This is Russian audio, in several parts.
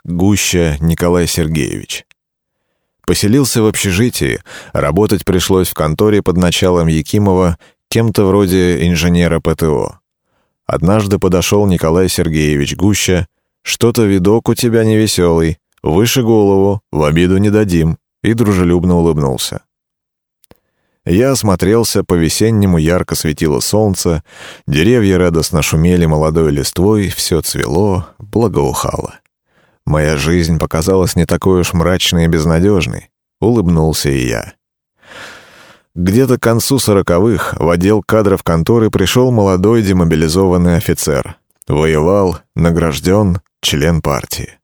Гуща Николай Сергеевич. Поселился в общежитии, работать пришлось в конторе под началом Якимова кем-то вроде инженера ПТО. Однажды подошел Николай Сергеевич Гуща: «Что-то видок у тебя невеселый, выше голову, в обиду не дадим», и дружелюбно улыбнулся. Я осмотрелся, по-весеннему ярко светило солнце, деревья радостно шумели молодой листвой, все цвело, благоухало. Моя жизнь показалась не такой уж мрачной и безнадежной. Улыбнулся и я. Где-то к концу 40-х в отдел кадров конторы пришел молодой демобилизованный офицер. Воевал, награжден, член партии.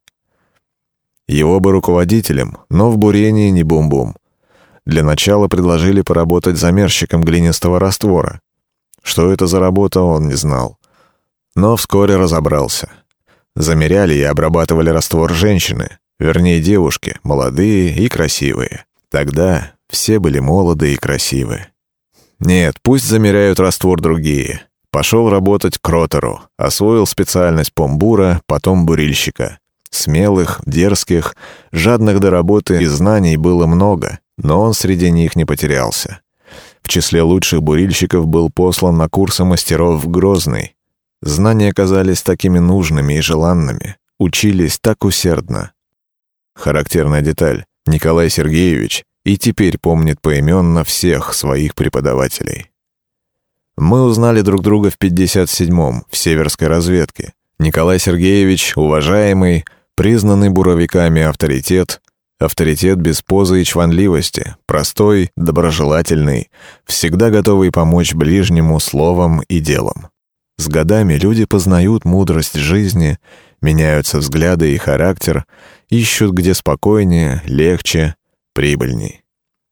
Его бы руководителем, но в бурении не бум-бум. Для начала предложили поработать замерщиком глинистого раствора. Что это за работа, он не знал. Но вскоре разобрался. Замеряли и обрабатывали раствор женщины, вернее девушки, молодые и красивые. Тогда все были молоды и красивы. Нет, пусть замеряют раствор другие. Пошел работать к ротору, освоил специальность помбура, потом бурильщика. Смелых, дерзких, жадных до работы и знаний было много, но он среди них не потерялся. В числе лучших бурильщиков был послан на курсы мастеров в Грозный. Знания казались такими нужными и желанными, учились так усердно. Характерная деталь: Николай Сергеевич и теперь помнит поименно всех своих преподавателей. Мы узнали друг друга в 57-м, в северской разведке. Николай Сергеевич, уважаемый, признанный буровиками авторитет без позы и чванливости, простой, доброжелательный, всегда готовый помочь ближнему словом и делом. С годами люди познают мудрость жизни, меняются взгляды и характер, ищут где спокойнее, легче, прибыльней.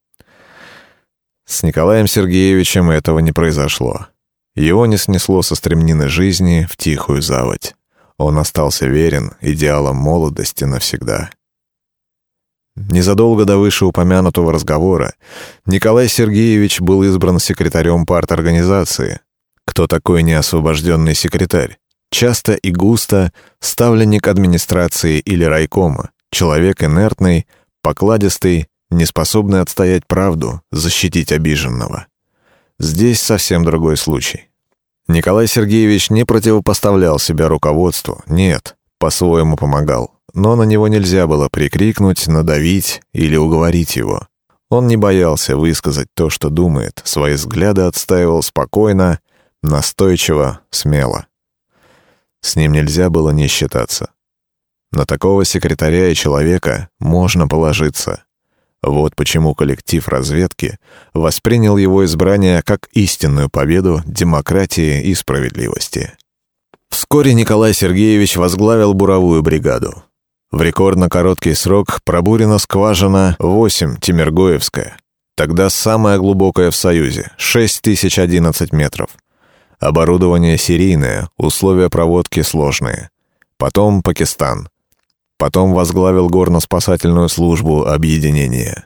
С Николаем Сергеевичем этого не произошло. Его не снесло со стремнины жизни в тихую заводь. Он остался верен идеалам молодости навсегда. Незадолго до вышеупомянутого разговора Николай Сергеевич был избран секретарем парторганизации. Кто такой неосвобожденный секретарь? Часто и густо ставленник администрации или райкома, человек инертный, покладистый, неспособный отстоять правду, защитить обиженного. Здесь совсем другой случай. Николай Сергеевич не противопоставлял себя руководству, нет, по-своему помогал, но на него нельзя было прикрикнуть, надавить или уговорить его. Он не боялся высказать то, что думает, свои взгляды отстаивал спокойно, настойчиво, смело. С ним нельзя было не считаться. На такого секретаря и человека можно положиться. Вот почему коллектив разведки воспринял его избрание как истинную победу демократии и справедливости. Вскоре Николай Сергеевич возглавил буровую бригаду. В рекордно короткий срок пробурена скважина 8 Темиргоевская, тогда самая глубокая в Союзе, 6011 метров. Оборудование серийное, условия проводки сложные. Потом Пакистан. Потом возглавил горно-спасательную службу объединения.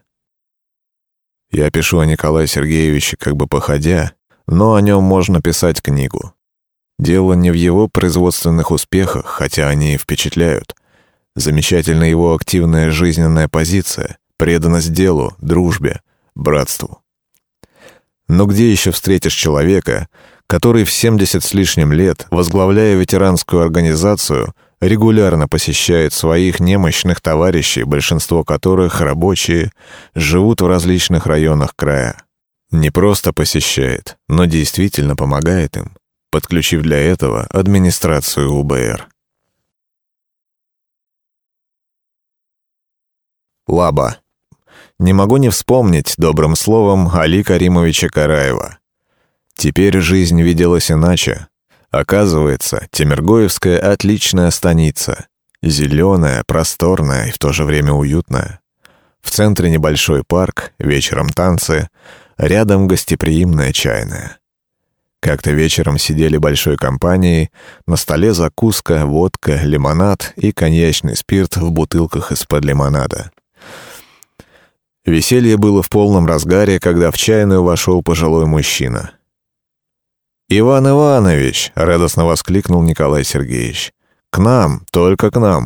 Я пишу о Николае Сергеевиче как бы походя, но о нем можно писать книгу. Дело не в его производственных успехах, хотя они впечатляют. Замечательна его активная жизненная позиция, преданность делу, дружбе, братству. Но где еще встретишь человека, который в 70 с лишним лет, возглавляя ветеранскую организацию, регулярно посещает своих немощных товарищей, большинство которых рабочие, живут в различных районах края. Не просто посещает, но действительно помогает им, подключив для этого администрацию УБР. Лаба. Не могу не вспомнить добрым словом Али Каримовича Караева. Теперь жизнь виделась иначе. Оказывается, Темиргоевская — отличная станица. Зеленая, просторная и в то же время уютная. В центре небольшой парк, вечером танцы, рядом гостеприимная чайная. Как-то вечером сидели большой компанией, на столе закуска, водка, лимонад и коньячный спирт в бутылках из-под лимонада. Веселье было в полном разгаре, когда в чайную вошел пожилой мужчина. «Иван Иванович!» — радостно воскликнул Николай Сергеевич. «К нам, только к нам.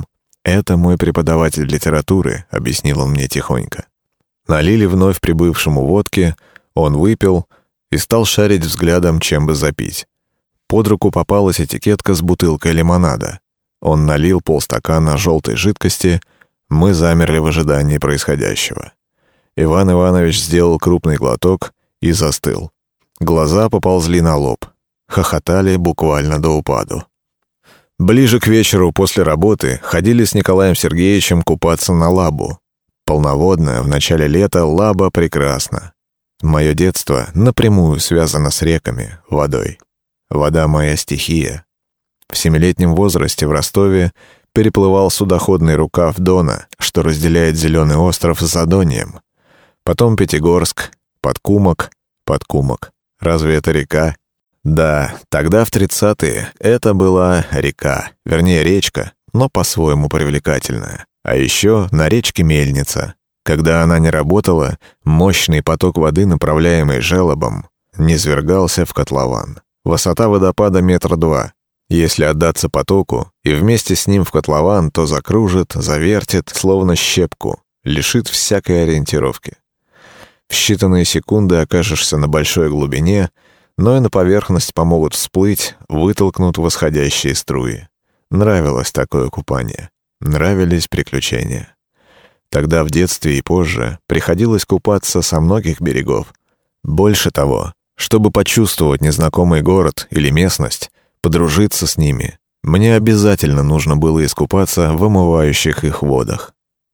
«Это мой преподаватель литературы», — объяснил он мне тихонько. Налили вновь прибывшему водки, он выпил и стал шарить взглядом, чем бы запить. Под руку попалась этикетка с бутылкой лимонада. Он налил полстакана желтой жидкости, мы замерли в ожидании происходящего. Иван Иванович сделал крупный глоток и застыл. Глаза поползли на лоб. Хохотали буквально до упаду. Ближе к вечеру после работы ходили с Николаем Сергеевичем купаться на Лабу. Полноводная, в начале лета Лаба прекрасна. Мое детство напрямую связано с реками, водой. Вода — моя стихия. В 7-летнем возрасте в Ростове переплывал судоходный рукав Дона, что разделяет Зеленый остров с Задоньем. Потом Пятигорск, Подкумок. Разве это река? Да, тогда в 30-е это была река, вернее речка, но по-своему привлекательная. А еще на речке Мельница. Когда она не работала, мощный поток воды, направляемый желобом, низвергался в котлован. Высота водопада 1,2 метра. Если отдаться потоку и вместе с ним в котлован, то закружит, завертит, словно щепку, лишит всякой ориентировки. В считанные секунды окажешься на большой глубине, но и на поверхность помогут всплыть, вытолкнут восходящие струи. Нравилось такое купание. Нравились приключения. Тогда в детстве и позже приходилось купаться со многих берегов. Больше того, чтобы почувствовать незнакомый город или местность, подружиться с ними, мне обязательно нужно было искупаться в омывающих их водах.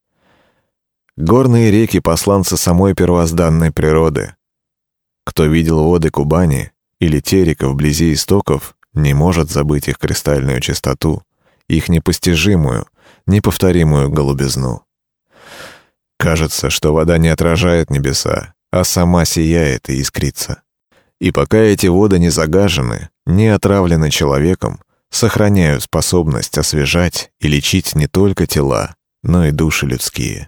Горные реки — посланцы самой первозданной природы. Кто видел воды Кубани или Терека вблизи истоков, не может забыть их кристальную чистоту, их непостижимую, неповторимую голубизну. Кажется, что вода не отражает небеса, а сама сияет и искрится. И пока эти воды не загажены, не отравлены человеком, сохраняют способность освежать и лечить не только тела, но и души людские.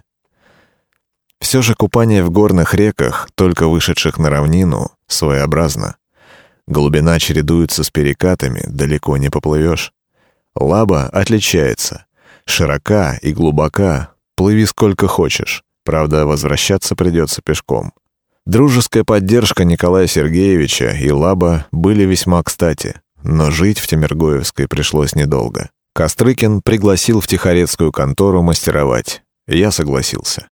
Все же купание в горных реках, только вышедших на равнину, своеобразно. Глубина чередуется с перекатами, далеко не поплывешь. Лаба отличается. Широка и глубока, плыви сколько хочешь. Правда, возвращаться придется пешком. Дружеская поддержка Николая Сергеевича и Лаба были весьма кстати, но жить в Темиргоевской пришлось недолго. Кострыкин пригласил в Тихорецкую контору мастеровать. Я согласился.